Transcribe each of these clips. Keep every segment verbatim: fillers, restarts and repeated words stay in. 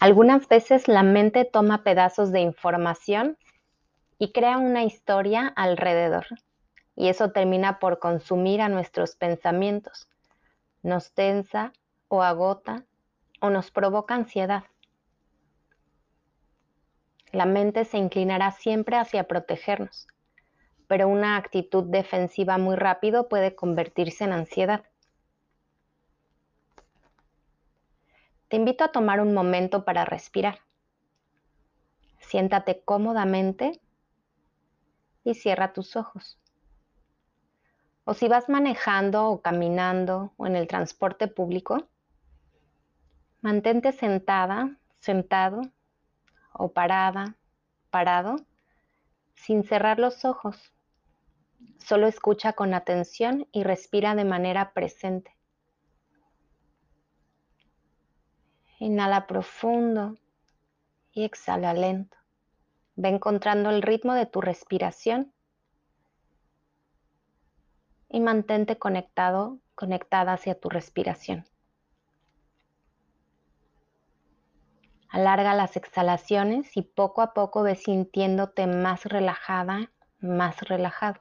Algunas veces la mente toma pedazos de información y crea una historia alrededor, y eso termina por consumir a nuestros pensamientos, nos tensa o agota o nos provoca ansiedad. La mente se inclinará siempre hacia protegernos, pero una actitud defensiva muy rápido puede convertirse en ansiedad. Te invito a tomar un momento para respirar. Siéntate cómodamente y cierra tus ojos. O si vas manejando o caminando o en el transporte público, mantente sentada, sentado o parada, parado, sin cerrar los ojos. Solo escucha con atención y respira de manera presente. Inhala profundo y exhala lento. Ve encontrando el ritmo de tu respiración y mantente conectado, conectada hacia tu respiración. Alarga las exhalaciones y poco a poco ve sintiéndote más relajada, más relajado.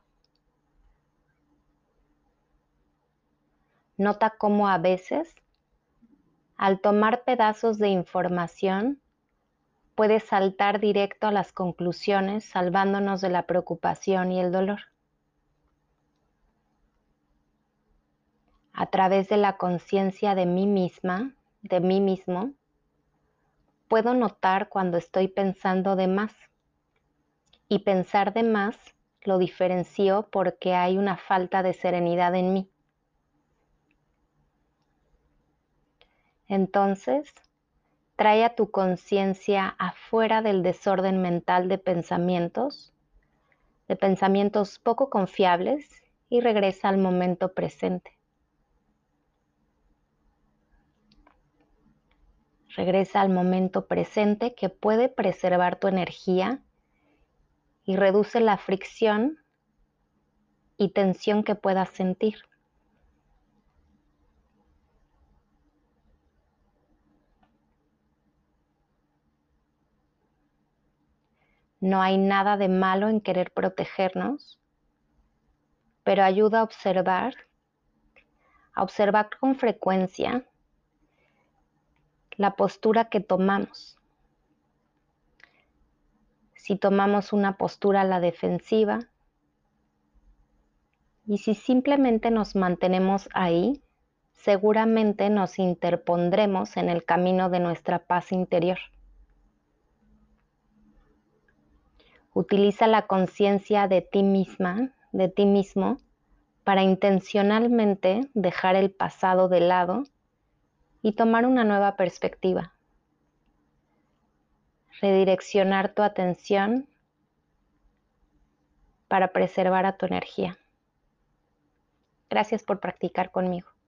Nota cómo a veces, al tomar pedazos de información, puedes saltar directo a las conclusiones, salvándonos de la preocupación y el dolor. A través de la conciencia de mí misma, de mí mismo, puedo notar cuando estoy pensando de más. Y pensar de más lo diferencio porque hay una falta de serenidad en mí. Entonces, trae a tu conciencia afuera del desorden mental de pensamientos, de pensamientos poco confiables, y regresa al momento presente. Regresa al momento presente que puede preservar tu energía y reduce la fricción y tensión que puedas sentir. No hay nada de malo en querer protegernos, pero ayuda a observar, a observar con frecuencia la postura que tomamos. Si tomamos una postura a la defensiva y si simplemente nos mantenemos ahí, seguramente nos interpondremos en el camino de nuestra paz interior. Utiliza la conciencia de ti misma, de ti mismo, para intencionalmente dejar el pasado de lado y tomar una nueva perspectiva. Redireccionar tu atención para preservar a tu energía. Gracias por practicar conmigo.